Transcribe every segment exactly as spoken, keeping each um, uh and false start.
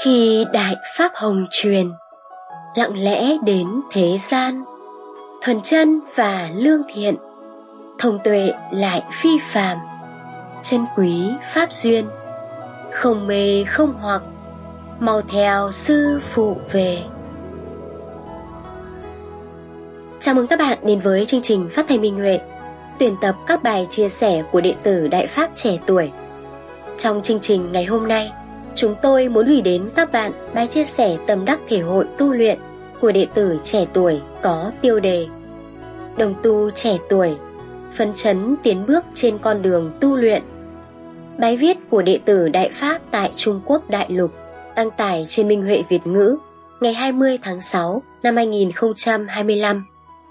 Khi Đại Pháp Hồng truyền lặng lẽ đến thế gian, thuần chân và lương thiện, thông tuệ lại phi phàm, chân quý pháp duyên, không mê không hoặc, mau theo sư phụ về. Chào mừng các bạn đến với chương trình Phát thanh Minh Huệ, tuyển tập các bài chia sẻ của đệ tử Đại Pháp trẻ tuổi. Trong chương trình ngày hôm nay, chúng tôi muốn gửi đến các bạn bài chia sẻ tâm đắc thể hội tu luyện của đệ tử trẻ tuổi có tiêu đề Đồng tu trẻ tuổi, phấn chấn tiến bước trên con đường tu luyện. Bài viết của đệ tử Đại Pháp tại Trung Quốc Đại Lục, đăng tải trên Minh Huệ Việt ngữ ngày hai mươi tháng sáu năm hai nghìn không trăm hai mươi lăm.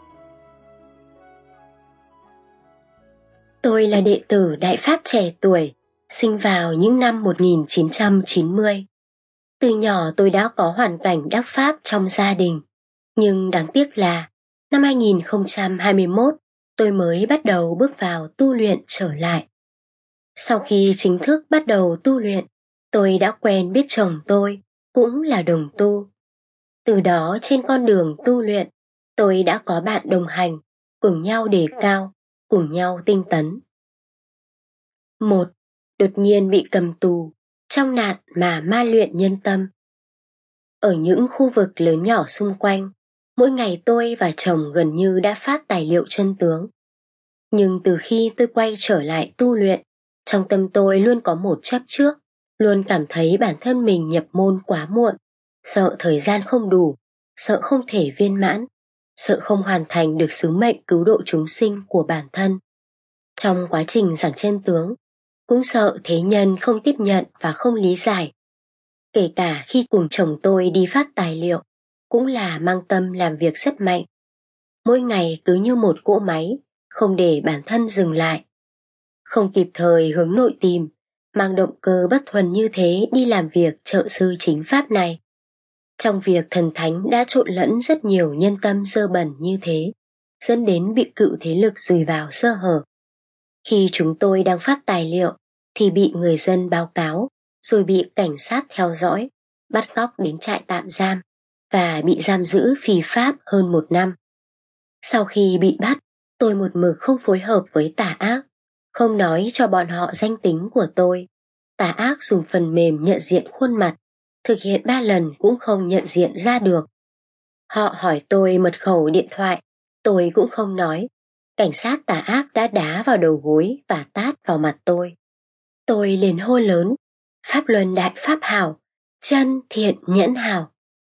Tôi là đệ tử Đại Pháp trẻ tuổi, sinh vào những năm một nghìn chín trăm chín mươi. Từ nhỏ tôi đã có hoàn cảnh đắc pháp trong gia đình, nhưng đáng tiếc là năm hai nghìn không trăm hai mươi mốt tôi mới bắt đầu bước vào tu luyện trở lại. Sau khi chính thức bắt đầu tu luyện, tôi đã quen biết chồng tôi, cũng là đồng tu. Từ đó trên con đường tu luyện, tôi đã có bạn đồng hành, cùng nhau đề cao, cùng nhau tinh tấn. Một, đột nhiên bị cầm tù, trong nạn mà ma luyện nhân tâm. Ở những khu vực lớn nhỏ xung quanh, mỗi ngày tôi và chồng gần như đã phát tài liệu chân tướng. Nhưng từ khi tôi quay trở lại tu luyện, trong tâm tôi luôn có một chấp trước, luôn cảm thấy bản thân mình nhập môn quá muộn, sợ thời gian không đủ, sợ không thể viên mãn, sợ không hoàn thành được sứ mệnh cứu độ chúng sinh của bản thân. Trong quá trình giảng chân tướng, cũng sợ thế nhân không tiếp nhận và không lý giải. Kể cả khi cùng chồng tôi đi phát tài liệu, cũng là mang tâm làm việc rất mạnh. Mỗi ngày cứ như một cỗ máy, không để bản thân dừng lại. Không kịp thời hướng nội tìm, mang động cơ bất thuần như thế đi làm việc trợ sư chính pháp này. Trong việc thần thánh đã trộn lẫn rất nhiều nhân tâm dơ bẩn như thế, dẫn đến bị cựu thế lực dùi vào sơ hở. Khi chúng tôi đang phát tài liệu, thì bị người dân báo cáo, rồi bị cảnh sát theo dõi, bắt cóc đến trại tạm giam và bị giam giữ phì pháp hơn một năm. Sau khi bị bắt, tôi một mực không phối hợp với tà ác, không nói cho bọn họ danh tính của tôi. Tà ác dùng phần mềm nhận diện khuôn mặt, thực hiện ba lần cũng không nhận diện ra được. Họ hỏi tôi mật khẩu điện thoại, tôi cũng không nói. Cảnh sát tà ác đã đá vào đầu gối và tát vào mặt tôi. Tôi liền hô lớn, Pháp luân đại pháp hảo, chân thiện nhẫn hảo.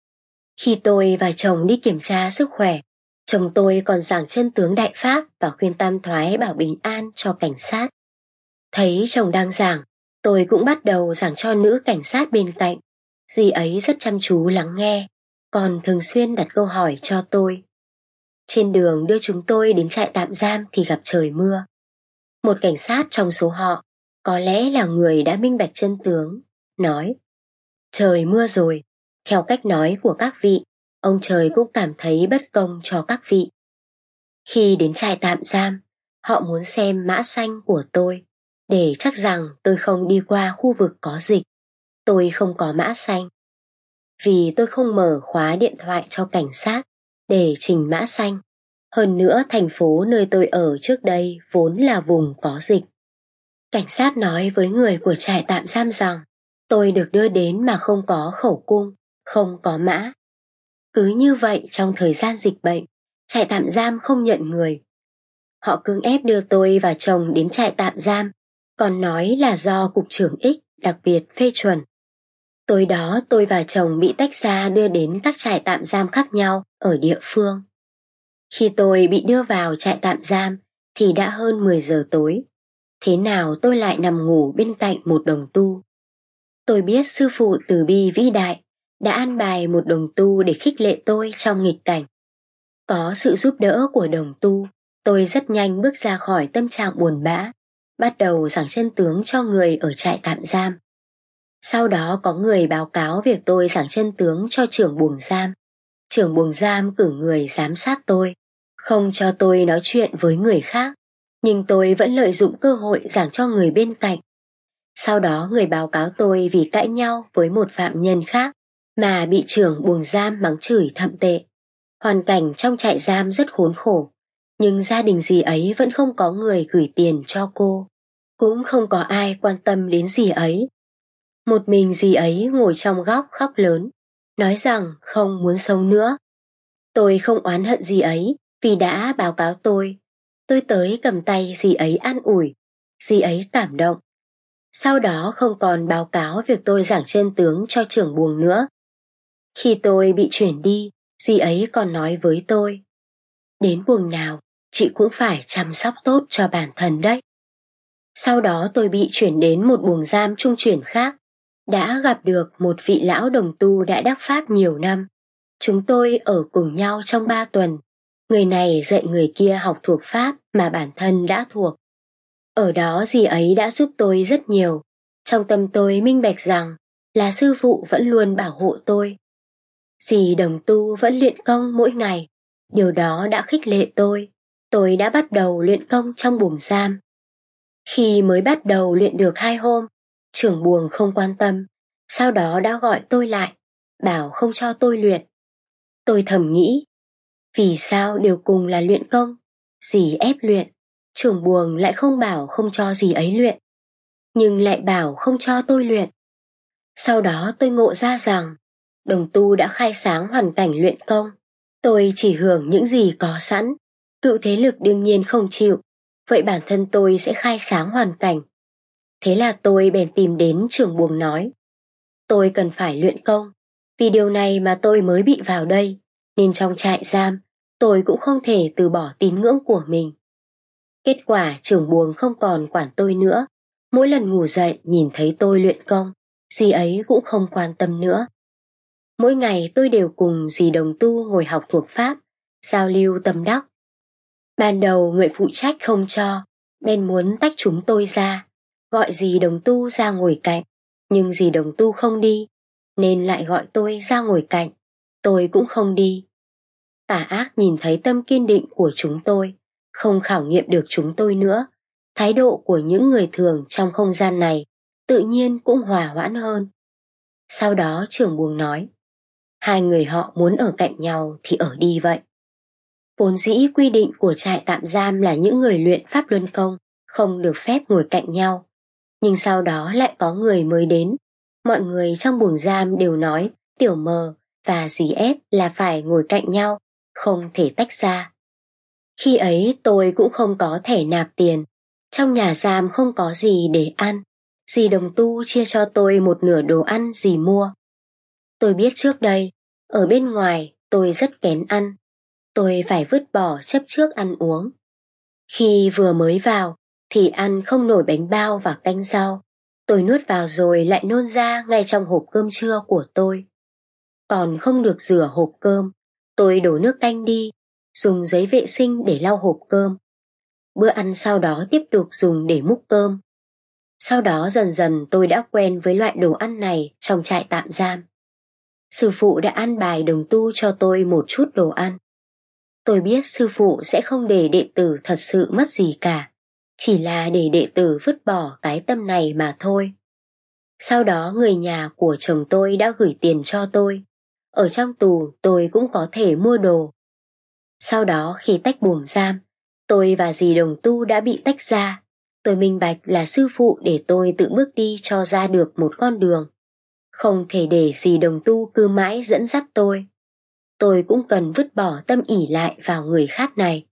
Khi tôi và chồng đi kiểm tra sức khỏe, chồng tôi còn giảng chân tướng đại pháp và khuyên tam thoái bảo bình an cho cảnh sát. Thấy chồng đang giảng, tôi cũng bắt đầu giảng cho nữ cảnh sát bên cạnh. Dì ấy rất chăm chú lắng nghe, còn thường xuyên đặt câu hỏi cho tôi. Trên đường đưa chúng tôi đến trại tạm giam thì gặp trời mưa. Một cảnh sát trong số họ, có lẽ là người đã minh bạch chân tướng, nói: Trời mưa rồi, theo cách nói của các vị, ông trời cũng cảm thấy bất công cho các vị. Khi đến trại tạm giam, họ muốn xem mã xanh của tôi, để chắc rằng tôi không đi qua khu vực có dịch. Tôi không có mã xanh. Vì tôi không mở khóa điện thoại cho cảnh sát để trình mã xanh. Hơn nữa thành phố nơi tôi ở trước đây vốn là vùng có dịch. Cảnh sát nói với người của trại tạm giam rằng tôi được đưa đến mà không có khẩu cung, không có mã. Cứ như vậy trong thời gian dịch bệnh, trại tạm giam không nhận người. Họ cưỡng ép đưa tôi và chồng đến trại tạm giam, còn nói là do Cục trưởng X đặc biệt phê chuẩn. Tối đó tôi và chồng bị tách ra đưa đến các trại tạm giam khác nhau ở địa phương. Khi tôi bị đưa vào trại tạm giam thì đã hơn mười giờ tối. Thế nào tôi lại nằm ngủ bên cạnh một đồng tu. Tôi biết sư phụ từ bi vĩ đại đã an bài một đồng tu để khích lệ tôi trong nghịch cảnh. Có sự giúp đỡ của đồng tu, tôi rất nhanh bước ra khỏi tâm trạng buồn bã, bắt đầu giảng chân tướng cho người ở trại tạm giam. Sau đó có người báo cáo việc tôi giảng chân tướng cho trưởng buồng giam. Trưởng buồng giam cử người giám sát tôi, không cho tôi nói chuyện với người khác, nhưng tôi vẫn lợi dụng cơ hội giảng cho người bên cạnh. Sau đó người báo cáo tôi vì cãi nhau với một phạm nhân khác mà bị trưởng buồng giam mắng chửi thậm tệ. Hoàn cảnh trong trại giam rất khốn khổ, nhưng gia đình dì ấy vẫn không có người gửi tiền cho cô, cũng không có ai quan tâm đến dì ấy. Một mình dì ấy ngồi trong góc khóc lớn, nói rằng không muốn sống nữa. Tôi không oán hận dì ấy vì đã báo cáo tôi. Tôi tới cầm tay dì ấy an ủi, dì ấy cảm động. Sau đó không còn báo cáo việc tôi giảng chân tướng cho trưởng buồng nữa. Khi tôi bị chuyển đi, dì ấy còn nói với tôi, đến buồng nào, chị cũng phải chăm sóc tốt cho bản thân đấy. Sau đó tôi bị chuyển đến một buồng giam trung chuyển khác, đã gặp được một vị lão đồng tu đã đắc pháp nhiều năm. Chúng tôi ở cùng nhau trong ba tuần, người này dạy người kia học thuộc pháp mà bản thân đã thuộc. Ở đó dì ấy đã giúp tôi rất nhiều, trong tâm tôi minh bạch rằng là sư phụ vẫn luôn bảo hộ tôi. Dì đồng tu vẫn luyện công mỗi ngày, điều đó đã khích lệ tôi. Tôi đã bắt đầu luyện công trong buồng giam. Khi mới bắt đầu luyện được hai hôm, trưởng buồng không quan tâm, sau đó đã gọi tôi lại, bảo không cho tôi luyện. Tôi thầm nghĩ, vì sao đều cùng là luyện công, dì ép luyện, trưởng buồng lại không bảo không cho dì ấy luyện, nhưng lại bảo không cho tôi luyện. Sau đó tôi ngộ ra rằng, đồng tu đã khai sáng hoàn cảnh luyện công, tôi chỉ hưởng những gì có sẵn, cựu thế lực đương nhiên không chịu, vậy bản thân tôi sẽ khai sáng hoàn cảnh. Thế là tôi bèn tìm đến trưởng buồng nói, tôi cần phải luyện công, vì điều này mà tôi mới bị vào đây, nên trong trại giam, tôi cũng không thể từ bỏ tín ngưỡng của mình. Kết quả trưởng buồng không còn quản tôi nữa, mỗi lần ngủ dậy nhìn thấy tôi luyện công, dì ấy cũng không quan tâm nữa. Mỗi ngày tôi đều cùng dì đồng tu ngồi học thuộc pháp, giao lưu tâm đắc. Ban đầu người phụ trách không cho, bèn muốn tách chúng tôi ra, gọi dì đồng tu ra ngồi cạnh, nhưng dì đồng tu không đi, nên lại gọi tôi ra ngồi cạnh, tôi cũng không đi. Tà ác nhìn thấy tâm kiên định của chúng tôi, không khảo nghiệm được chúng tôi nữa, thái độ của những người thường trong không gian này tự nhiên cũng hòa hoãn hơn. Sau đó trưởng buồng nói, hai người họ muốn ở cạnh nhau thì ở đi vậy. Vốn dĩ quy định của trại tạm giam là những người luyện pháp luân công không được phép ngồi cạnh nhau, nhưng sau đó lại có người mới đến. Mọi người trong buồng giam đều nói tiểu mờ và dì ép là phải ngồi cạnh nhau, không thể tách ra. Khi ấy tôi cũng không có thẻ nạp tiền, trong nhà giam không có gì để ăn, dì đồng tu chia cho tôi một nửa đồ ăn dì mua. Tôi biết trước đây, ở bên ngoài tôi rất kén ăn, tôi phải vứt bỏ chấp trước ăn uống. Khi vừa mới vào thì ăn không nổi bánh bao và canh rau, tôi nuốt vào rồi lại nôn ra ngay trong hộp cơm trưa của tôi. Còn không được rửa hộp cơm, tôi đổ nước canh đi, dùng giấy vệ sinh để lau hộp cơm. Bữa ăn sau đó tiếp tục dùng để múc cơm. Sau đó dần dần tôi đã quen với loại đồ ăn này trong trại tạm giam. Sư phụ đã an bài đồng tu cho tôi một chút đồ ăn. Tôi biết sư phụ sẽ không để đệ tử thật sự mất gì cả, chỉ là để đệ tử vứt bỏ cái tâm này mà thôi. Sau đó người nhà của chồng tôi đã gửi tiền cho tôi. Ở trong tù tôi cũng có thể mua đồ. Sau đó khi tách buồng giam, tôi và dì đồng tu đã bị tách ra. Tôi minh bạch là sư phụ để tôi tự bước đi cho ra được một con đường. Không thể để dì đồng tu cứ mãi dẫn dắt tôi. Tôi cũng cần vứt bỏ tâm ỷ lại vào người khác này.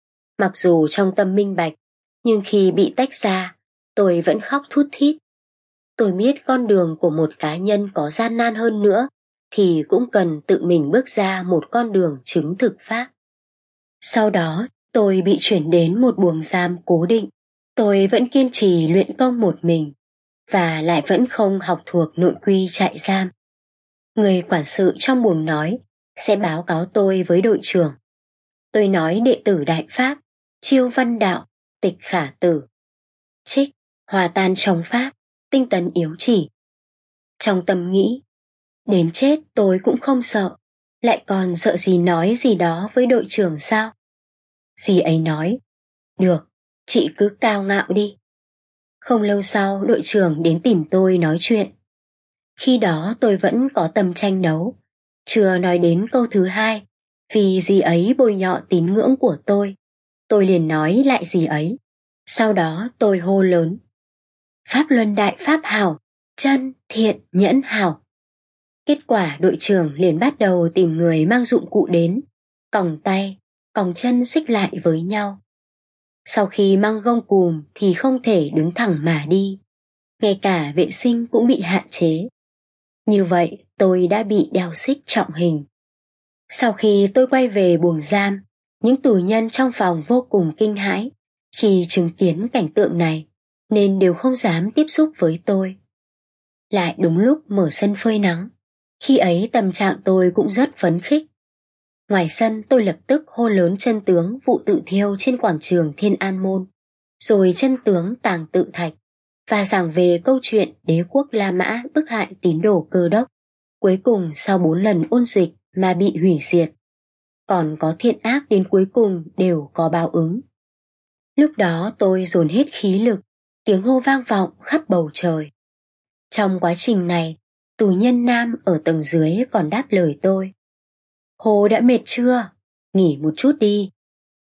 Mặc dù trong tâm minh bạch, nhưng khi bị tách ra, tôi vẫn khóc thút thít. Tôi biết con đường của một cá nhân có gian nan hơn nữa, thì cũng cần tự mình bước ra một con đường chứng thực pháp. Sau đó, tôi bị chuyển đến một buồng giam cố định. Tôi vẫn kiên trì luyện công một mình, và lại vẫn không học thuộc nội quy trại giam. Người quản sự trong buồng nói sẽ báo cáo tôi với đội trưởng. Tôi nói đệ tử Đại Pháp, Chiêu Văn Đạo, Tịch Khả Tử. Trích, hòa tan trong Pháp, tinh tấn yếu chỉ. Trong tâm nghĩ, đến chết tôi cũng không sợ, lại còn sợ gì nói gì đó với đội trưởng sao? Dì ấy nói, được, chị cứ cao ngạo đi. Không lâu sau, đội trưởng đến tìm tôi nói chuyện. Khi đó tôi vẫn có tâm tranh đấu, chưa nói đến câu thứ hai, vì dì ấy bôi nhọ tín ngưỡng của tôi. Tôi liền nói lại dì ấy. Sau đó tôi hô lớn: Pháp luân đại pháp hảo, chân, thiện, nhẫn hảo. Kết quả đội trưởng liền bắt đầu tìm người mang dụng cụ đến, còng tay, còng chân xích lại với nhau. Sau khi mang gông cùm thì không thể đứng thẳng mà đi, ngay cả vệ sinh cũng bị hạn chế. Như vậy tôi đã bị đeo xích trọng hình. Sau khi tôi quay về buồng giam, những tù nhân trong phòng vô cùng kinh hãi khi chứng kiến cảnh tượng này, nên đều không dám tiếp xúc với tôi. Lại đúng lúc mở sân phơi nắng, khi ấy tâm trạng tôi cũng rất phấn khích. Ngoài sân tôi lập tức hô lớn chân tướng vụ tự thiêu trên quảng trường Thiên An Môn, rồi chân tướng Tàng Tự Thạch, và giảng về câu chuyện đế quốc La Mã bức hại tín đồ Cơ Đốc, cuối cùng sau bốn lần ôn dịch mà bị hủy diệt. Còn có thiện ác đến cuối cùng đều có báo ứng. Lúc đó tôi dồn hết khí lực, tiếng hô vang vọng khắp bầu trời. Trong quá trình này, tù nhân nam ở tầng dưới còn đáp lời tôi: Hồ đã mệt chưa? Nghỉ một chút đi.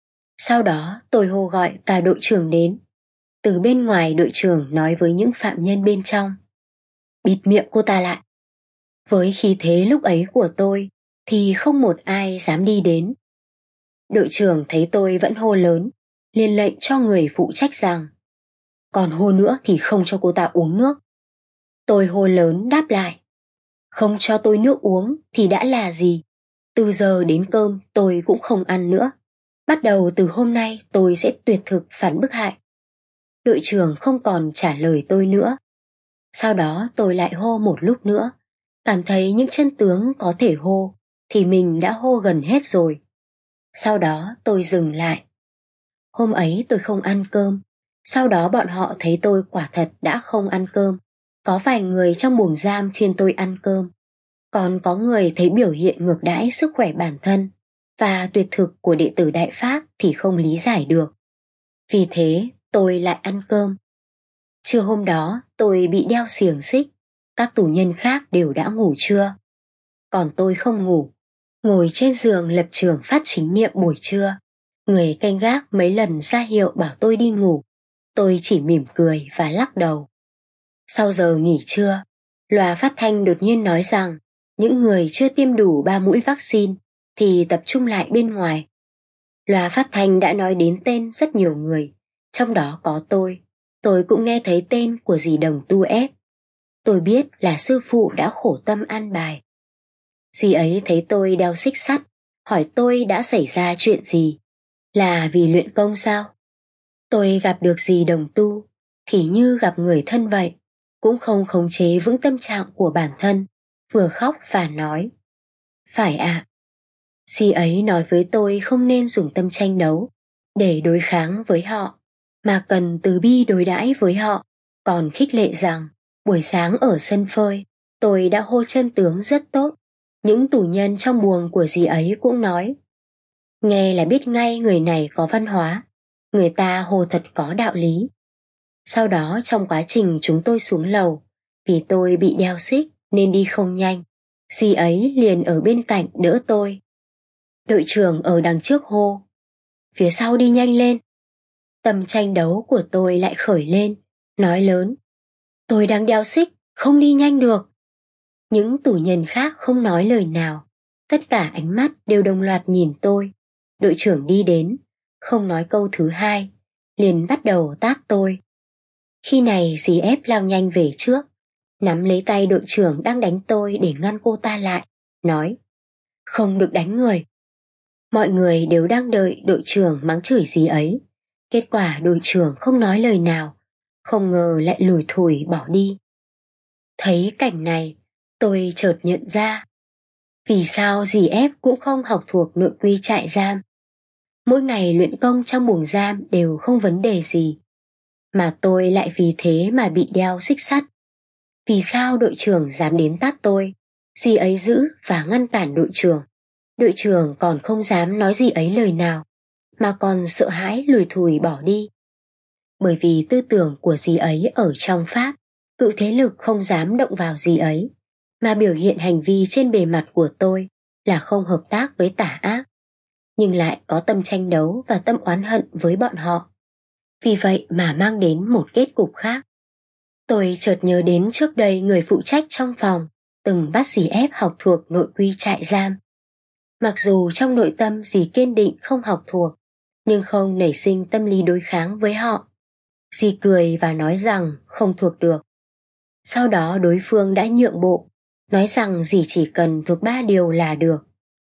Sau đó tôi hô gọi cả đội trưởng đến. Từ bên ngoài đội trưởng nói với những phạm nhân bên trong: Bịt miệng cô ta lại. Với khí thế lúc ấy của tôi thì không một ai dám đi đến. Đội trưởng thấy tôi vẫn hô lớn, liền lệnh cho người phụ trách rằng: Còn hô nữa thì không cho cô ta uống nước. Tôi hô lớn đáp lại: Không cho tôi nước uống thì đã là gì? Từ giờ đến cơm tôi cũng không ăn nữa. Bắt đầu từ hôm nay tôi sẽ tuyệt thực phản bức hại. Đội trưởng không còn trả lời tôi nữa. Sau đó tôi lại hô một lúc nữa, cảm thấy những chân tướng có thể hô thì mình đã hô gần hết rồi. Sau đó tôi dừng lại. Hôm ấy tôi không ăn cơm. Sau đó bọn họ thấy tôi quả thật đã không ăn cơm. Có vài người trong buồng giam khuyên tôi ăn cơm. Còn có người thấy biểu hiện ngược đãi sức khỏe bản thân và tuyệt thực của đệ tử Đại Pháp thì không lý giải được. Vì thế tôi lại ăn cơm. Trưa hôm đó tôi bị đeo xiềng xích. Các tù nhân khác đều đã ngủ trưa. Còn tôi không ngủ, ngồi trên giường lập trường phát chính niệm buổi trưa. Người canh gác mấy lần ra hiệu bảo tôi đi ngủ. Tôi chỉ mỉm cười và lắc đầu. Sau giờ nghỉ trưa, loa phát thanh đột nhiên nói rằng những người chưa tiêm đủ ba mũi vaccine thì tập trung lại bên ngoài. Loa phát thanh đã nói đến tên rất nhiều người, trong đó có tôi. Tôi cũng nghe thấy tên của dì Đồng Tu ép. Tôi biết là sư phụ đã khổ tâm an bài. Dì ấy thấy tôi đeo xích sắt, hỏi tôi đã xảy ra chuyện gì. Là vì luyện công sao? Tôi gặp được dì Đồng Tu thì như gặp người thân vậy, cũng không khống chế vững tâm trạng của bản thân, vừa khóc và nói: Phải ạ. À. Dì ấy nói với tôi không nên dùng tâm tranh đấu để đối kháng với họ, mà cần từ bi đối đãi với họ, còn khích lệ rằng buổi sáng ở sân phơi tôi đã hô chân tướng rất tốt. Những tù nhân trong buồng của dì ấy cũng nói: Nghe là biết ngay người này có văn hóa, người ta hô thật có đạo lý. Sau đó trong quá trình chúng tôi xuống lầu, vì tôi bị đeo xích nên đi không nhanh, dì ấy liền ở bên cạnh đỡ tôi. Đội trưởng ở đằng trước hô: Phía sau đi nhanh lên. Tâm tranh đấu của tôi lại khởi lên, nói lớn: Tôi đang đeo xích, không đi nhanh được. Những tù nhân khác không nói lời nào, tất cả ánh mắt đều đồng loạt nhìn tôi. Đội trưởng đi đến, không nói câu thứ hai, liền bắt đầu tát tôi. Khi này dì ép lao nhanh về trước, nắm lấy tay đội trưởng đang đánh tôi để ngăn cô ta lại, nói: Không được đánh người. Mọi người đều đang đợi đội trưởng mắng chửi dì ấy. Kết quả đội trưởng không nói lời nào, không ngờ lại lủi thủi bỏ đi. Thấy cảnh này, tôi chợt nhận ra vì sao dì ép cũng không học thuộc nội quy trại giam. Mỗi ngày luyện công trong buồng giam đều không vấn đề gì, mà tôi lại vì thế mà bị đeo xích sắt. Vì sao đội trưởng dám đến tát tôi, dì ấy giữ và ngăn cản đội trưởng. Đội trưởng còn không dám nói dì ấy lời nào, mà còn sợ hãi lủi thủi bỏ đi. bởi vì tư tưởng của dì ấy ở trong Pháp, cự thế lực không dám động vào dì ấy, mà biểu hiện hành vi trên bề mặt của tôi là không hợp tác với tà ác, nhưng lại có tâm tranh đấu và tâm oán hận với bọn họ. Vì vậy mà mang đến một kết cục khác. Tôi chợt nhớ đến trước đây người phụ trách trong phòng từng bắt dì ép học thuộc nội quy trại giam. Mặc dù trong nội tâm dì kiên định không học thuộc, nhưng không nảy sinh tâm lý đối kháng với họ. Dì cười và nói rằng không thuộc được. Sau đó đối phương đã nhượng bộ, nói rằng dì chỉ cần thuộc ba điều là được.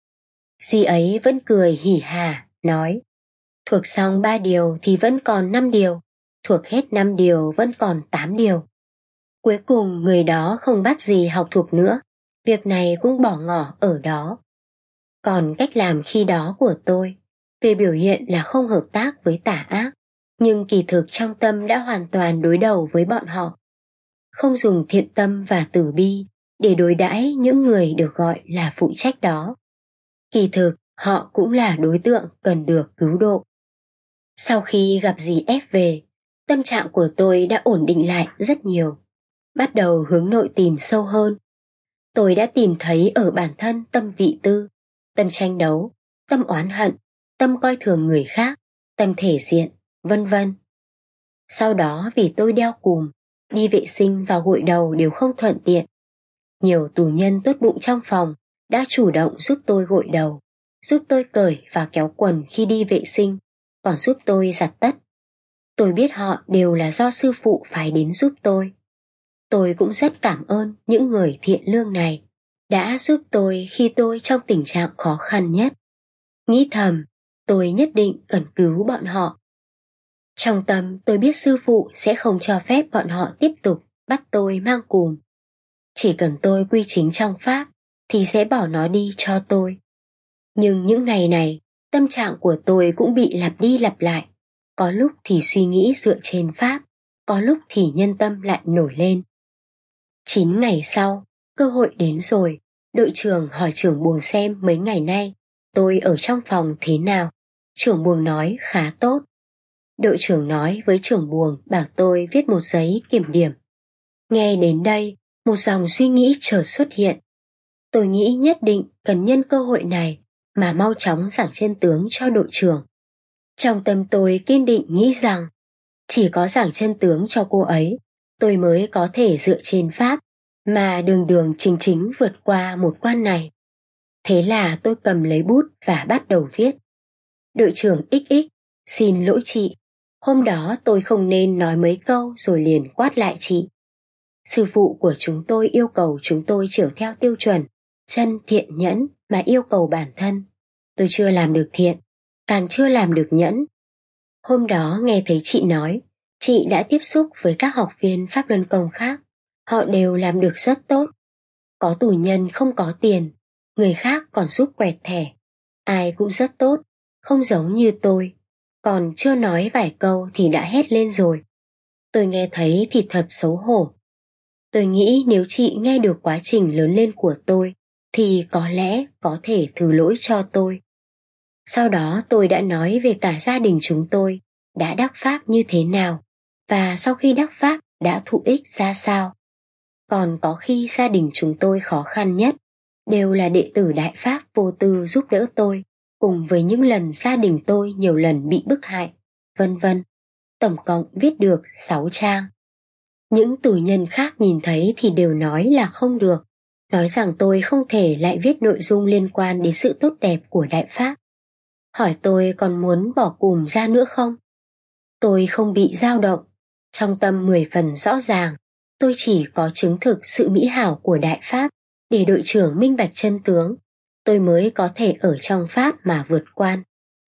Dì ấy vẫn cười hỉ hả, nói, thuộc xong ba điều thì vẫn còn năm điều, thuộc hết năm điều vẫn còn tám điều. Cuối cùng người đó không bắt dì học thuộc nữa, việc này cũng bỏ ngỏ ở đó. Còn cách làm khi đó của tôi, về biểu hiện là không hợp tác với tà ác, nhưng kỳ thực trong tâm đã hoàn toàn đối đầu với bọn họ. Không dùng thiện tâm và từ bi để đối đãi những người được gọi là phụ trách đó. Kỳ thực, họ cũng là đối tượng cần được cứu độ. Sau khi gặp dì ép về, tâm trạng của tôi đã ổn định lại rất nhiều, bắt đầu hướng nội tìm sâu hơn. Tôi đã tìm thấy ở bản thân tâm vị tư, tâm tranh đấu, tâm oán hận, tâm coi thường người khác, tâm thể diện, vân vân. Sau đó vì tôi đeo cùm, đi vệ sinh và gội đầu đều không thuận tiện. Nhiều tù nhân tốt bụng trong phòng đã chủ động giúp tôi gội đầu, giúp tôi cởi và kéo quần khi đi vệ sinh, còn giúp tôi giặt tất. Tôi biết họ đều là do sư phụ phái đến giúp tôi. Tôi cũng rất cảm ơn những người thiện lương này, đã giúp tôi khi tôi trong tình trạng khó khăn nhất. Nghĩ thầm, tôi nhất định cần cứu bọn họ. Trong tâm tôi biết sư phụ sẽ không cho phép bọn họ tiếp tục bắt tôi mang cùm. Chỉ cần tôi quy chính trong Pháp thì sẽ bỏ nó đi cho tôi. Nhưng những ngày này, tâm trạng của tôi cũng bị lặp đi lặp lại. Có lúc thì suy nghĩ dựa trên Pháp, có lúc thì nhân tâm lại nổi lên. Chín ngày sau, cơ hội đến rồi, đội trưởng hỏi trưởng buồng xem mấy ngày nay tôi ở trong phòng thế nào. Trưởng buồng nói khá tốt. Đội trưởng nói với trưởng buồng bảo tôi viết một giấy kiểm điểm. Nghe đến đây, một dòng suy nghĩ chợt xuất hiện. Tôi nghĩ nhất định cần nhân cơ hội này mà mau chóng giảng chân tướng cho đội trưởng. Trong tâm tôi kiên định nghĩ rằng chỉ có giảng chân tướng cho cô ấy, tôi mới có thể dựa trên Pháp mà đường đường chính chính vượt qua một quan này. Thế là tôi cầm lấy bút và bắt đầu viết. Đội trưởng ích ích, xin lỗi chị, hôm đó tôi không nên nói mấy câu rồi liền quát lại chị. Sư phụ của chúng tôi yêu cầu chúng tôi chiều theo tiêu chuẩn chân thiện nhẫn mà yêu cầu bản thân. Tôi chưa làm được thiện, càng chưa làm được nhẫn. Hôm đó nghe thấy chị nói, chị đã tiếp xúc với các học viên Pháp Luân Công khác, họ đều làm được rất tốt. Có tù nhân không có tiền, người khác còn giúp quẹt thẻ, ai cũng rất tốt, không giống như tôi, còn chưa nói vài câu thì đã hét lên rồi. Tôi nghe thấy thì thật xấu hổ. Tôi nghĩ nếu chị nghe được quá trình lớn lên của tôi thì có lẽ có thể thứ lỗi cho tôi. Sau đó tôi đã nói về cả gia đình chúng tôi đã đắc pháp như thế nào và sau khi đắc pháp đã thụ ích ra sao. Còn có khi gia đình chúng tôi khó khăn nhất đều là đệ tử Đại Pháp vô tư giúp đỡ tôi, cùng với những lần gia đình tôi nhiều lần bị bức hại, vân vân. Tổng cộng viết được sáu trang. Những tù nhân khác nhìn thấy thì đều nói là không được, nói rằng tôi không thể lại viết nội dung liên quan đến sự tốt đẹp của Đại Pháp. Hỏi tôi còn muốn bỏ cùm ra nữa không? Tôi không bị dao động, trong tâm mười phần rõ ràng, tôi chỉ có chứng thực sự mỹ hảo của Đại Pháp để đội trưởng minh bạch chân tướng, tôi mới có thể ở trong Pháp mà vượt quan.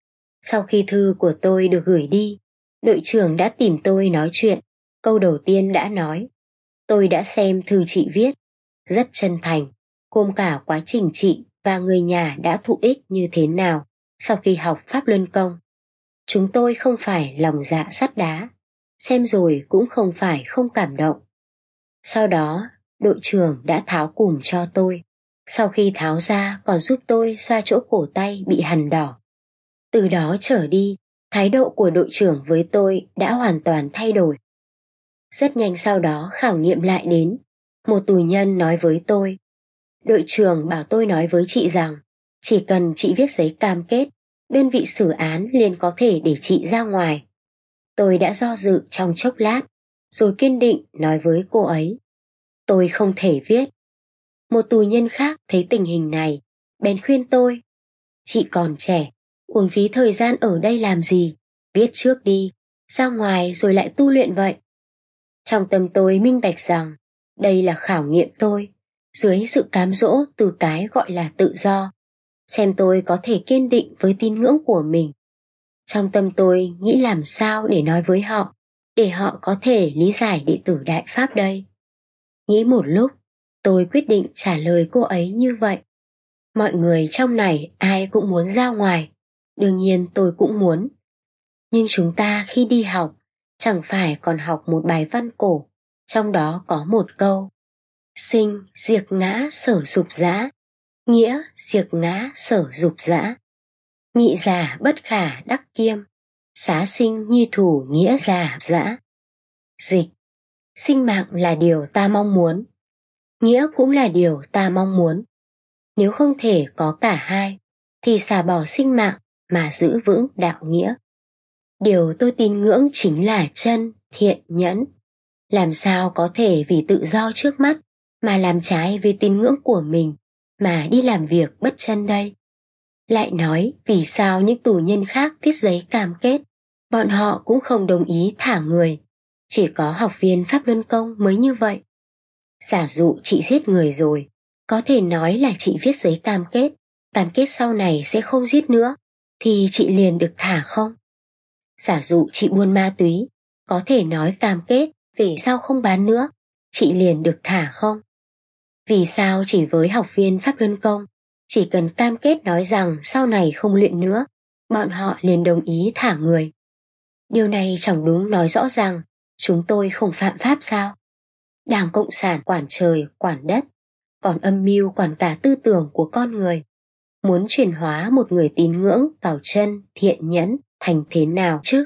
Sau khi thư của tôi được gửi đi, đội trưởng đã tìm tôi nói chuyện. Câu đầu tiên đã nói, tôi đã xem thư chị viết, rất chân thành, gồm cả quá trình chị và người nhà đã thụ ích như thế nào sau khi học Pháp Luân Công. Chúng tôi không phải lòng dạ sắt đá, xem rồi cũng không phải không cảm động. Sau đó, đội trưởng đã tháo cùm cho tôi, sau khi tháo ra còn giúp tôi xoa chỗ cổ tay bị hằn đỏ. Từ đó trở đi, Thái độ của đội trưởng với tôi đã hoàn toàn thay đổi. Rất nhanh sau đó khảo nghiệm lại đến, một tù nhân nói với tôi. Đội trưởng bảo tôi nói với chị rằng, chỉ cần chị viết giấy cam kết, đơn vị xử án liền có thể để chị ra ngoài. Tôi đã do dự trong chốc lát, rồi kiên định nói với cô ấy. Tôi không thể viết. Một tù nhân khác thấy tình hình này, bèn khuyên tôi. Chị còn trẻ, uổng phí thời gian ở đây làm gì, viết trước đi, ra ngoài rồi lại tu luyện vậy. Trong tâm tôi minh bạch rằng, đây là khảo nghiệm tôi, dưới sự cám dỗ từ cái gọi là tự do, xem tôi có thể kiên định với tín ngưỡng của mình. Trong tâm tôi nghĩ làm sao để nói với họ, để họ có thể lý giải đệ tử Đại Pháp đây. Nghĩ một lúc, tôi quyết định trả lời cô ấy như vậy. Mọi người trong này ai cũng muốn ra ngoài, đương nhiên tôi cũng muốn. Nhưng chúng ta khi đi học, chẳng phải còn học một bài văn cổ, trong đó có một câu. Sinh diệt ngã sở dục dã, nghĩa diệt ngã sở dục dã. Nhị giả bất khả đắc kiêm, xá sinh nhi thủ nghĩa giả dã. Dịch, sinh mạng là điều ta mong muốn, nghĩa cũng là điều ta mong muốn. Nếu không thể có cả hai, thì xả bỏ sinh mạng mà giữ vững đạo nghĩa. Điều tôi tin ngưỡng chính là chân, thiện, nhẫn. Làm sao có thể vì tự do trước mắt mà làm trái với tín ngưỡng của mình mà đi làm việc bất chân đây? Lại nói vì sao những tù nhân khác viết giấy cam kết, bọn họ cũng không đồng ý thả người, chỉ có học viên Pháp Luân Công mới như vậy. Giả dụ chị giết người rồi, có thể nói là chị viết giấy cam kết, cam kết sau này sẽ không giết nữa, thì chị liền được thả không? Giả dụ chị buôn ma túy, có thể nói cam kết về sau không bán nữa, chị liền được thả không? Vì sao chỉ với học viên Pháp Luân Công, chỉ cần cam kết nói rằng sau này không luyện nữa, bọn họ liền đồng ý thả người? Điều này chẳng đúng nói rõ rằng chúng tôi không phạm pháp sao? Đảng Cộng sản quản trời, quản đất, còn âm mưu quản cả tư tưởng của con người. Muốn chuyển hóa một người tín ngưỡng vào chân, thiện nhẫn thành thế nào chứ?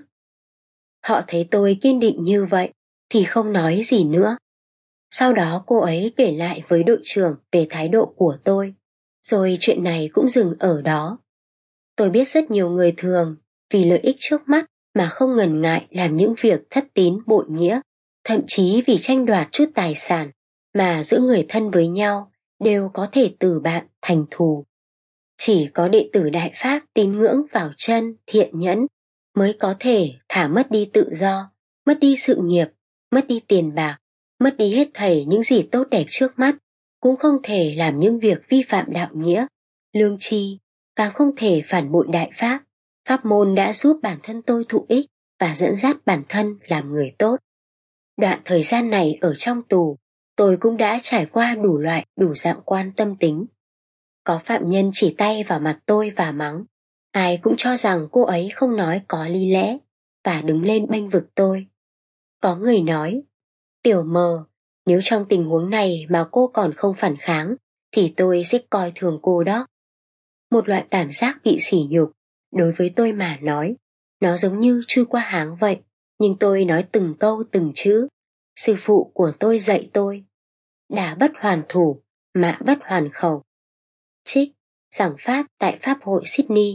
Họ thấy tôi kiên định như vậy thì không nói gì nữa. Sau đó cô ấy kể lại với đội trưởng về thái độ của tôi, rồi chuyện này cũng dừng ở đó. Tôi biết rất nhiều người thường vì lợi ích trước mắt mà không ngần ngại làm những việc thất tín bội nghĩa, thậm chí vì tranh đoạt chút tài sản mà giữa người thân với nhau đều có thể từ bạn thành thù. Chỉ có đệ tử Đại Pháp tín ngưỡng vào chân, thiện nhẫn mới có thể thả mất đi tự do, mất đi sự nghiệp, mất đi tiền bạc, mất đi hết thảy những gì tốt đẹp trước mắt, cũng không thể làm những việc vi phạm đạo nghĩa, lương tri, càng không thể phản bội Đại Pháp. Pháp môn đã giúp bản thân tôi thụ ích và dẫn dắt bản thân làm người tốt. Đoạn thời gian này ở trong tù, tôi cũng đã trải qua đủ loại, đủ dạng quan tâm tính. Có phạm nhân chỉ tay vào mặt tôi và mắng. Ai cũng cho rằng cô ấy không nói có lý lẽ và đứng lên bênh vực tôi. Có người nói, Tiểu Mờ, nếu trong tình huống này mà cô còn không phản kháng thì tôi sẽ coi thường cô đó. Một loại cảm giác bị sỉ nhục, đối với tôi mà nói, nó giống như chui qua háng vậy, nhưng tôi nói từng câu từng chữ. Sư phụ của tôi dạy tôi, đả bất hoàn thủ, mạ bất hoàn khẩu. Trích, giảng pháp tại Pháp hội Sydney.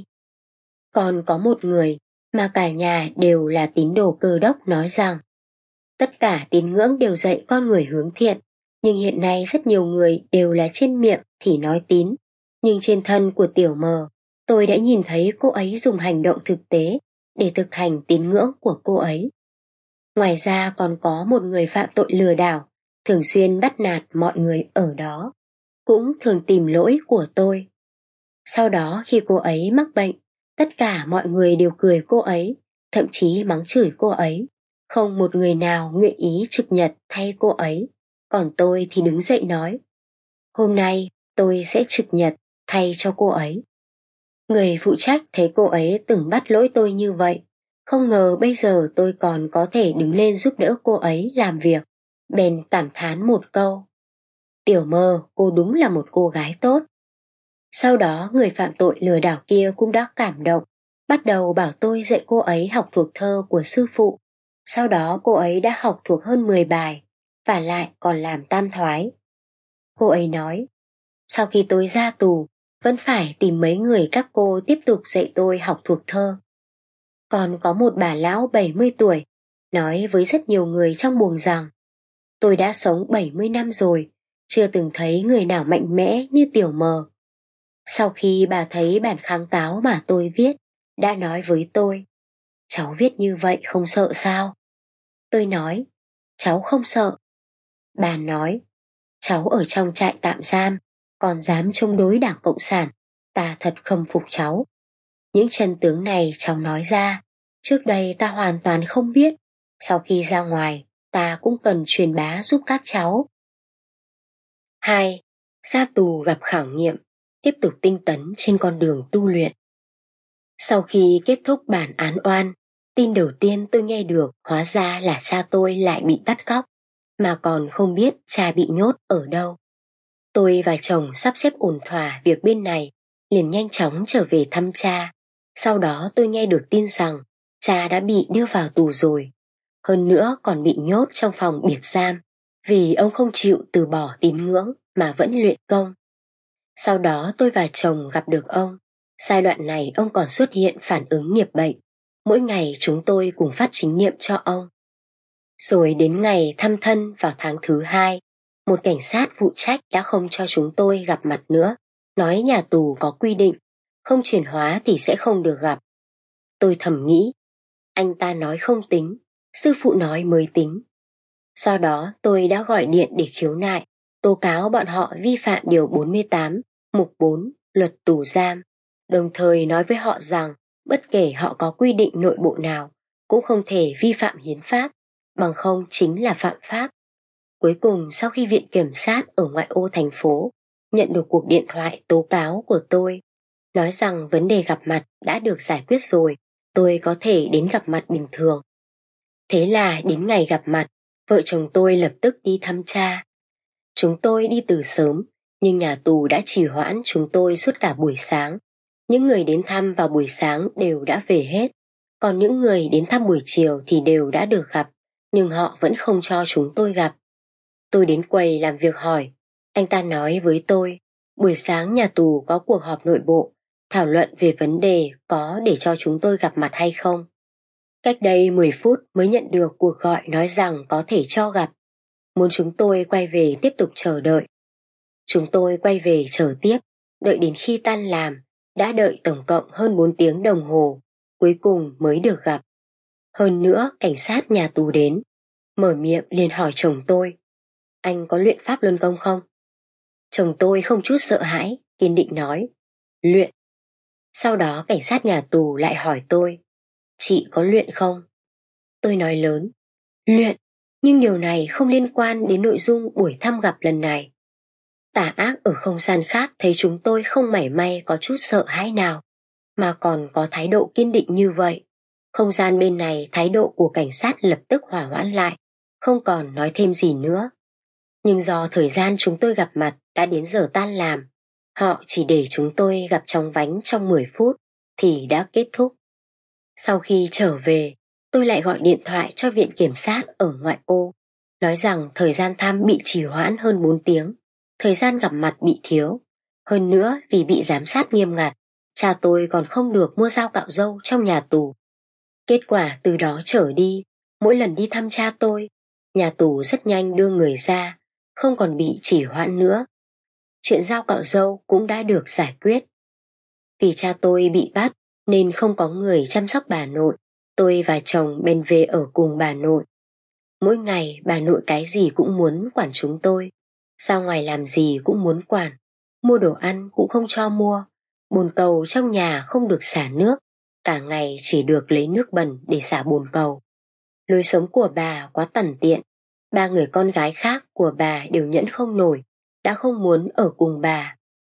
Còn có một người mà cả nhà đều là tín đồ Cơ Đốc nói rằng, tất cả tín ngưỡng đều dạy con người hướng thiện, nhưng hiện nay rất nhiều người đều là trên miệng thì nói tín, nhưng trên thân của Tiểu Mờ, tôi đã nhìn thấy cô ấy dùng hành động thực tế để thực hành tín ngưỡng của cô ấy. Ngoài ra còn có một người phạm tội lừa đảo, thường xuyên bắt nạt mọi người ở đó, cũng thường tìm lỗi của tôi. Sau đó khi cô ấy mắc bệnh, tất cả mọi người đều cười cô ấy, thậm chí mắng chửi cô ấy. Không một người nào nguyện ý trực nhật thay cô ấy, còn tôi thì đứng dậy nói, hôm nay tôi sẽ trực nhật thay cho cô ấy. Người phụ trách thấy cô ấy từng bắt lỗi tôi như vậy, không ngờ bây giờ tôi còn có thể đứng lên giúp đỡ cô ấy làm việc, bèn cảm thán một câu, Tiểu Mờ, cô đúng là một cô gái tốt. Sau đó người phạm tội lừa đảo kia cũng đã cảm động, Bắt đầu bảo tôi dạy cô ấy học thuộc thơ của sư phụ. Sau đó cô ấy đã học thuộc hơn mười bài, và lại còn làm tam thoái. Cô ấy nói, sau khi tôi ra tù, vẫn phải tìm mấy người các cô tiếp tục dạy tôi học thuộc thơ. Còn có một bà lão bảy mươi tuổi, nói với rất nhiều người trong buồng rằng, tôi đã sống bảy mươi năm rồi, chưa từng thấy người nào mạnh mẽ như Tiểu Mờ. Sau khi bà thấy bản kháng cáo mà tôi viết, đã nói với tôi, cháu viết như vậy không sợ sao? Tôi nói, cháu không sợ. Bà nói, cháu ở trong trại tạm giam, còn dám chống đối Đảng Cộng sản, ta thật khâm phục cháu. Những chân tướng này cháu nói ra, trước đây ta hoàn toàn không biết, sau khi ra ngoài, ta cũng cần truyền bá giúp các cháu. Hai. Ra tù gặp khảo nghiệm, tiếp tục tinh tấn trên con đường tu luyện. Sau khi kết thúc bản án oan, tin đầu tiên tôi nghe được hóa ra là cha tôi lại bị bắt cóc, mà còn không biết cha bị nhốt ở đâu. Tôi và chồng sắp xếp ổn thỏa việc bên này, liền nhanh chóng trở về thăm cha. Sau đó tôi nghe được tin rằng cha đã bị đưa vào tù rồi, hơn nữa còn bị nhốt trong phòng biệt giam, vì ông không chịu từ bỏ tín ngưỡng mà vẫn luyện công. Sau đó tôi và chồng gặp được ông. Giai đoạn này ông còn xuất hiện phản ứng nghiệp bệnh. Mỗi ngày chúng tôi cùng phát chính niệm cho ông. Rồi đến ngày thăm thân vào tháng thứ hai, một cảnh sát phụ trách đã không cho chúng tôi gặp mặt nữa, nói nhà tù có quy định, không chuyển hóa thì sẽ không được gặp. Tôi thầm nghĩ, anh ta nói không tính, sư phụ nói mới tính. Sau đó tôi đã gọi điện để khiếu nại, tố cáo bọn họ vi phạm điều bốn mươi tám, mục bốn, luật tù giam, đồng thời nói với họ rằng bất kể họ có quy định nội bộ nào, cũng không thể vi phạm hiến pháp, bằng không chính là phạm pháp. Cuối cùng sau khi viện kiểm sát ở ngoại ô thành phố nhận được cuộc điện thoại tố cáo của tôi, nói rằng vấn đề gặp mặt đã được giải quyết rồi, tôi có thể đến gặp mặt bình thường. Thế là đến ngày gặp mặt, vợ chồng tôi lập tức đi thăm cha. Chúng tôi đi từ sớm, nhưng nhà tù đã trì hoãn chúng tôi suốt cả buổi sáng. Những người đến thăm vào buổi sáng đều đã về hết, còn những người đến thăm buổi chiều thì đều đã được gặp, nhưng họ vẫn không cho chúng tôi gặp. Tôi đến quầy làm việc hỏi, anh ta nói với tôi, buổi sáng nhà tù có cuộc họp nội bộ, thảo luận về vấn đề có để cho chúng tôi gặp mặt hay không. Cách đây mười phút mới nhận được cuộc gọi nói rằng có thể cho gặp, muốn chúng tôi quay về tiếp tục chờ đợi. Chúng tôi quay về chờ tiếp, đợi đến khi tan làm, đã đợi tổng cộng hơn bốn tiếng đồng hồ, cuối cùng mới được gặp. Hơn nữa cảnh sát nhà tù đến, mở miệng liền hỏi chồng tôi, anh có luyện pháp luân công không? Chồng tôi không chút sợ hãi, kiên định nói, luyện. Sau đó cảnh sát nhà tù lại hỏi tôi, chị có luyện không? Tôi nói lớn, luyện, nhưng điều này không liên quan đến nội dung buổi thăm gặp lần này. Tà ác ở không gian khác thấy chúng tôi không mảy may có chút sợ hãi nào, mà còn có thái độ kiên định như vậy. Không gian bên này thái độ của cảnh sát lập tức hỏa hoãn lại, không còn nói thêm gì nữa. Nhưng do thời gian chúng tôi gặp mặt đã đến giờ tan làm, họ chỉ để chúng tôi gặp chóng vánh trong mười phút thì đã kết thúc. Sau khi trở về, tôi lại gọi điện thoại cho viện kiểm sát ở ngoại ô, nói rằng thời gian thăm bị trì hoãn hơn bốn tiếng, thời gian gặp mặt bị thiếu. Hơn nữa vì bị giám sát nghiêm ngặt, cha tôi còn không được mua dao cạo râu trong nhà tù. Kết quả từ đó trở đi, mỗi lần đi thăm cha tôi, nhà tù rất nhanh đưa người ra, không còn bị trì hoãn nữa. Chuyện dao cạo râu cũng đã được giải quyết. Vì cha tôi bị bắt nên không có người chăm sóc bà nội, tôi và chồng bèn về ở cùng bà nội. Mỗi ngày bà nội cái gì cũng muốn quản chúng tôi, ra ngoài làm gì cũng muốn quản, mua đồ ăn cũng không cho mua, bồn cầu trong nhà không được xả nước, cả ngày chỉ được lấy nước bẩn để xả bồn cầu. Lối sống của bà quá tằn tiện, ba người con gái khác của bà đều nhẫn không nổi, đã không muốn ở cùng bà.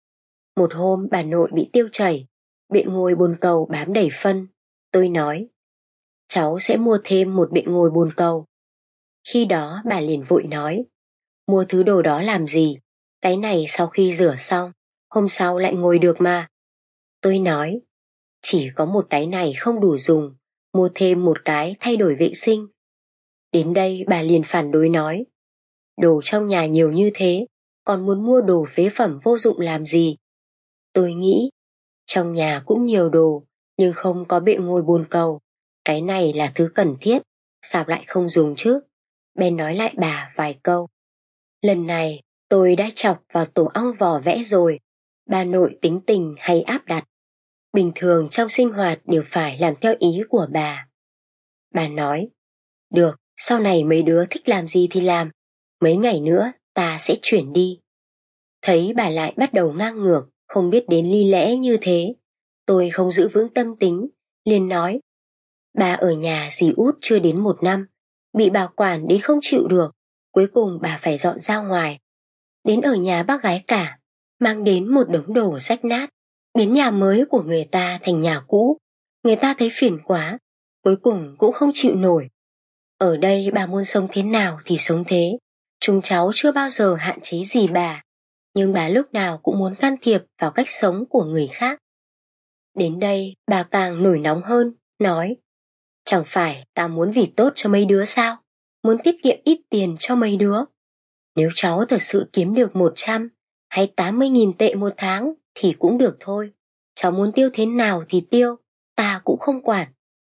Một hôm bà nội bị tiêu chảy, bệ ngồi bồn cầu bám đầy phân. Tôi nói, cháu sẽ mua thêm một bệ ngồi bồn cầu. Khi đó bà liền vội nói, mua thứ đồ đó làm gì, cái này sau khi rửa xong, hôm sau lại ngồi được mà. Tôi nói, chỉ có một cái này không đủ dùng, mua thêm một cái thay đổi vệ sinh. Đến đây bà liền phản đối nói, đồ trong nhà nhiều như thế, còn muốn mua đồ phế phẩm vô dụng làm gì? Tôi nghĩ, trong nhà cũng nhiều đồ, nhưng không có bệ ngôi bồn cầu. Cái này là thứ cần thiết, sao lại không dùng chứ? Bèn nói lại bà vài câu. Lần này, tôi đã chọc vào tổ ong vò vẽ rồi. Bà nội tính tình hay áp đặt. Bình thường trong sinh hoạt đều phải làm theo ý của bà. Bà nói, được, sau này mấy đứa thích làm gì thì làm. Mấy ngày nữa ta sẽ chuyển đi. Thấy bà lại bắt đầu ngang ngược, không biết đến lý lẽ như thế. Tôi không giữ vững tâm tính, liền nói, bà ở nhà dì út chưa đến một năm, bị bà quản đến không chịu được, cuối cùng bà phải dọn ra ngoài. Đến ở nhà bác gái cả, mang đến một đống đồ rách nát, biến nhà mới của người ta thành nhà cũ. Người ta thấy phiền quá, cuối cùng cũng không chịu nổi. Ở đây bà muốn sống thế nào thì sống thế, chúng cháu chưa bao giờ hạn chế gì bà, nhưng bà lúc nào cũng muốn can thiệp vào cách sống của người khác. Đến đây bà càng nổi nóng hơn, nói, chẳng phải ta muốn vì tốt cho mấy đứa sao, muốn tiết kiệm ít tiền cho mấy đứa. Nếu cháu thật sự kiếm được một trăm hay tám mươi nghìn tệ một tháng thì cũng được thôi, cháu muốn tiêu thế nào thì tiêu, ta cũng không quản.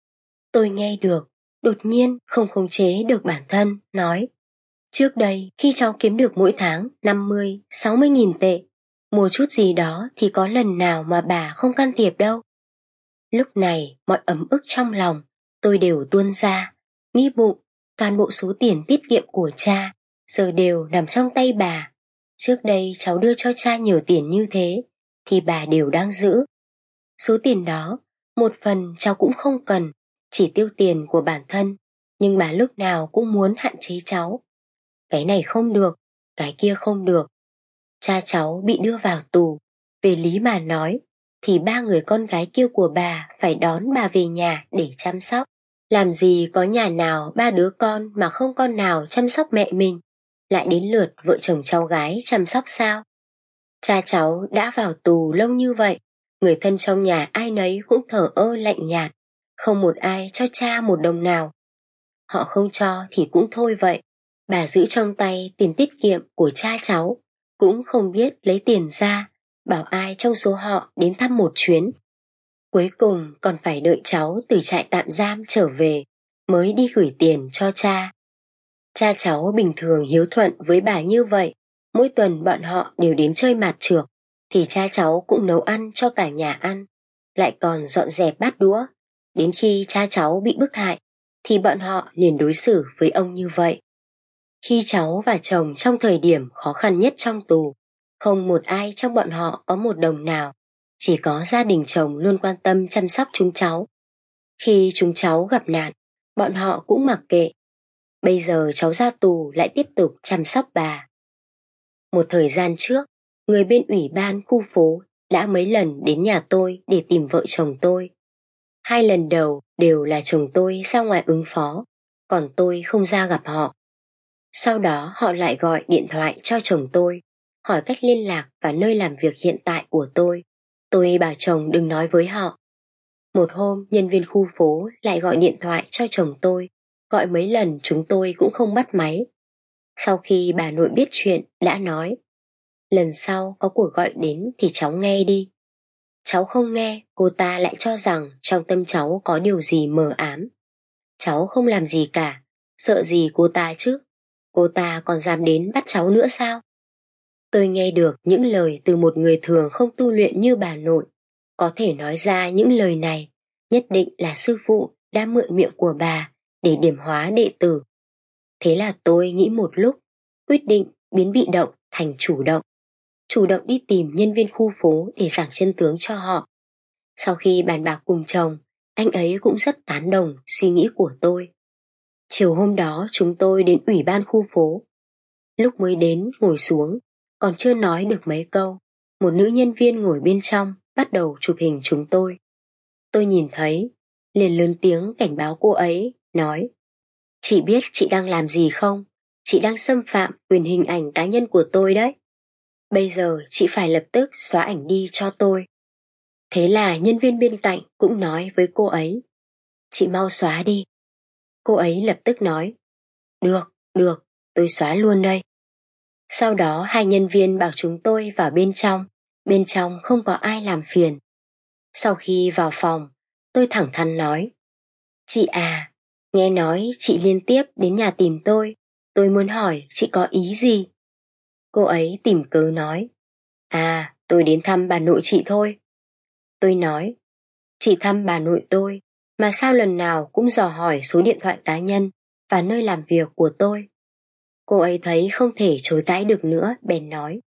Tôi nghe được, đột nhiên không khống chế được bản thân, nói, trước đây khi cháu kiếm được mỗi tháng năm mươi, sáu mươi nghìn tệ, mua chút gì đó thì có lần nào mà bà không can thiệp đâu. Lúc này mọi ấm ức trong lòng tôi đều tuôn ra, nghĩ bụng toàn bộ số tiền tiết kiệm của cha giờ đều nằm trong tay bà. Trước đây cháu đưa cho cha nhiều tiền như thế thì bà đều đang giữ. Số tiền đó một phần cháu cũng không cần, chỉ tiêu tiền của bản thân, nhưng bà lúc nào cũng muốn hạn chế cháu. Cái này không được, cái kia không được. Cha cháu bị đưa vào tù, về lý mà nói thì ba người con gái kia của bà phải đón bà về nhà để chăm sóc. Làm gì có nhà nào ba đứa con mà không con nào chăm sóc mẹ mình, lại đến lượt vợ chồng cháu gái chăm sóc sao? Cha cháu đã vào tù lâu như vậy, người thân trong nhà ai nấy cũng thờ ơ lạnh nhạt, không một ai cho cha một đồng nào. Họ không cho thì cũng thôi vậy, bà giữ trong tay tiền tiết kiệm của cha cháu, cũng không biết lấy tiền ra, bảo ai trong số họ đến thăm một chuyến. Cuối cùng còn phải đợi cháu từ trại tạm giam trở về mới đi gửi tiền cho cha. Cha cháu bình thường hiếu thuận với bà như vậy, mỗi tuần bọn họ đều đến chơi mạt trược, thì cha cháu cũng nấu ăn cho cả nhà ăn, lại còn dọn dẹp bát đũa. Đến khi cha cháu bị bức hại, thì bọn họ liền đối xử với ông như vậy. Khi cháu và chồng trong thời điểm khó khăn nhất trong tù, không một ai trong bọn họ có một đồng nào, chỉ có gia đình chồng luôn quan tâm chăm sóc chúng cháu. Khi chúng cháu gặp nạn, bọn họ cũng mặc kệ. Bây giờ cháu ra tù lại tiếp tục chăm sóc bà. Một thời gian trước, người bên ủy ban khu phố đã mấy lần đến nhà tôi để tìm vợ chồng tôi. Hai lần đầu đều là chồng tôi ra ngoài ứng phó, còn tôi không ra gặp họ. Sau đó họ lại gọi điện thoại cho chồng tôi, hỏi cách liên lạc và nơi làm việc hiện tại của tôi. Tôi bảo chồng đừng nói với họ. Một hôm, nhân viên khu phố lại gọi điện thoại cho chồng tôi, gọi mấy lần chúng tôi cũng không bắt máy. Sau khi bà nội biết chuyện, đã nói, lần sau có cuộc gọi đến thì cháu nghe đi. Cháu không nghe, cô ta lại cho rằng trong tâm cháu có điều gì mờ ám. Cháu không làm gì cả, sợ gì cô ta chứ? Cô ta còn dám đến bắt cháu nữa sao? Tôi nghe được những lời từ một người thường không tu luyện như bà nội. Có thể nói ra những lời này, nhất định là sư phụ đã mượn miệng của bà để điểm hóa đệ tử. Thế là tôi nghĩ một lúc, quyết định biến bị động thành chủ động. Chủ động đi tìm nhân viên khu phố để giảng chân tướng cho họ. Sau khi bàn bạc cùng chồng, anh ấy cũng rất tán đồng suy nghĩ của tôi. Chiều hôm đó chúng tôi đến ủy ban khu phố. Lúc mới đến ngồi xuống, còn chưa nói được mấy câu, một nữ nhân viên ngồi bên trong bắt đầu chụp hình chúng tôi. Tôi nhìn thấy, liền lớn tiếng cảnh báo cô ấy, nói, chị biết chị đang làm gì không? Chị đang xâm phạm quyền hình ảnh cá nhân của tôi đấy. Bây giờ chị phải lập tức xóa ảnh đi cho tôi. Thế là nhân viên bên cạnh cũng nói với cô ấy, chị mau xóa đi. Cô ấy lập tức nói, được, được, tôi xóa luôn đây. Sau đó hai nhân viên bảo chúng tôi vào bên trong, bên trong không có ai làm phiền. Sau khi vào phòng, tôi thẳng thắn nói, chị à, nghe nói chị liên tiếp đến nhà tìm tôi, tôi muốn hỏi chị có ý gì? Cô ấy tìm cớ nói, à, tôi đến thăm bà nội chị thôi. Tôi nói, chị thăm bà nội tôi, mà sao lần nào cũng dò hỏi số điện thoại cá nhân và nơi làm việc của tôi? Cô ấy thấy không thể chối cãi được nữa, bèn nói,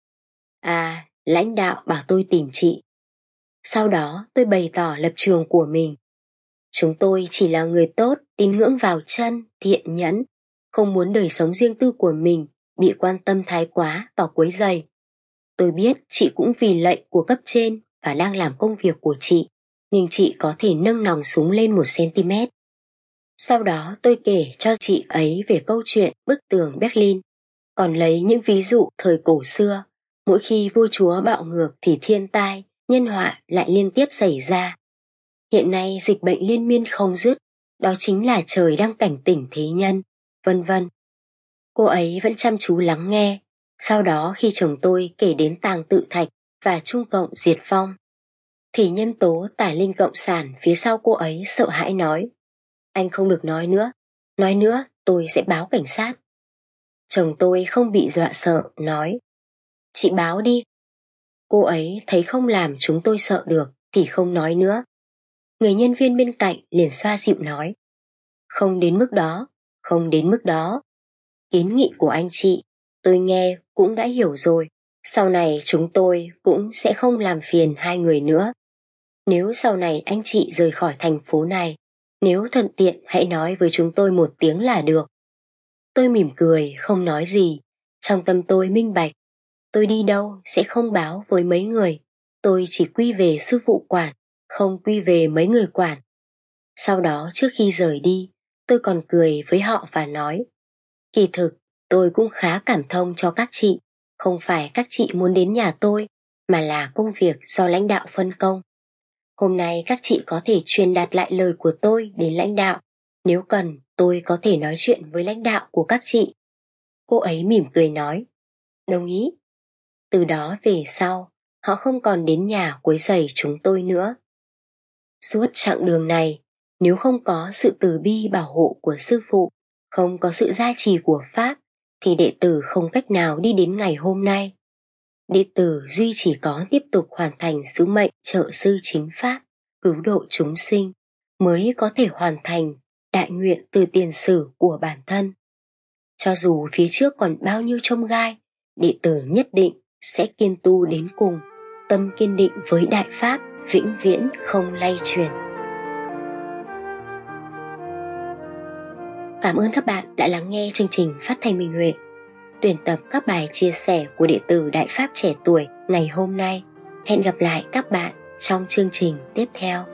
à, lãnh đạo bảo tôi tìm chị. Sau đó tôi bày tỏ lập trường của mình. Chúng tôi chỉ là người tốt, tín ngưỡng vào chân, thiện nhẫn, không muốn đời sống riêng tư của mình bị quan tâm thái quá và quấy rầy. Tôi biết chị cũng vì lệnh của cấp trên và đang làm công việc của chị, nhưng chị có thể nâng nòng súng lên một centimet. Sau đó tôi kể cho chị ấy về câu chuyện bức tường Berlin, còn lấy những ví dụ thời cổ xưa, mỗi khi vua chúa bạo ngược thì thiên tai, nhân họa lại liên tiếp xảy ra. Hiện nay dịch bệnh liên miên không dứt, đó chính là trời đang cảnh tỉnh thế nhân, vân vân. Cô ấy vẫn chăm chú lắng nghe, sau đó khi chồng tôi kể đến Tàng Tự Thạch và Trung Cộng diệt vong, thì nhân tố Tải Linh Cộng sản phía sau cô ấy sợ hãi nói, anh không được nói nữa, nói nữa tôi sẽ báo cảnh sát. Chồng tôi không bị dọa sợ, nói, chị báo đi. Cô ấy thấy không làm chúng tôi sợ được thì không nói nữa. Người nhân viên bên cạnh liền xoa dịu nói, không đến mức đó, không đến mức đó. Kiến nghị của anh chị, tôi nghe cũng đã hiểu rồi, sau này chúng tôi cũng sẽ không làm phiền hai người nữa. Nếu sau này anh chị rời khỏi thành phố này, nếu thuận tiện hãy nói với chúng tôi một tiếng là được. Tôi mỉm cười, không nói gì, trong tâm tôi minh bạch. Tôi đi đâu sẽ không báo với mấy người, tôi chỉ quy về sư phụ quản, không quy về mấy người quản. Sau đó trước khi rời đi, tôi còn cười với họ và nói, kỳ thực tôi cũng khá cảm thông cho các chị, không phải các chị muốn đến nhà tôi, mà là công việc do lãnh đạo phân công. Hôm nay các chị có thể truyền đạt lại lời của tôi đến lãnh đạo, nếu cần tôi có thể nói chuyện với lãnh đạo của các chị. Cô ấy mỉm cười nói, đồng ý. Từ đó về sau, họ không còn đến nhà quấy rầy chúng tôi nữa. Suốt chặng đường này, nếu không có sự từ bi bảo hộ của sư phụ, không có sự gia trì của Pháp, thì đệ tử không cách nào đi đến ngày hôm nay. Đệ tử duy chỉ có tiếp tục hoàn thành sứ mệnh trợ sư chính Pháp, cứu độ chúng sinh, mới có thể hoàn thành đại nguyện từ tiền sử của bản thân. Cho dù phía trước còn bao nhiêu chông gai, đệ tử nhất định sẽ kiên tu đến cùng, tâm kiên định với Đại Pháp vĩnh viễn không lay chuyển. Cảm ơn các bạn đã lắng nghe chương trình Phát thanh Minh Huệ. Tuyển tập các bài chia sẻ của đệ tử Đại Pháp trẻ tuổi ngày hôm nay. Hẹn gặp lại các bạn trong chương trình tiếp theo.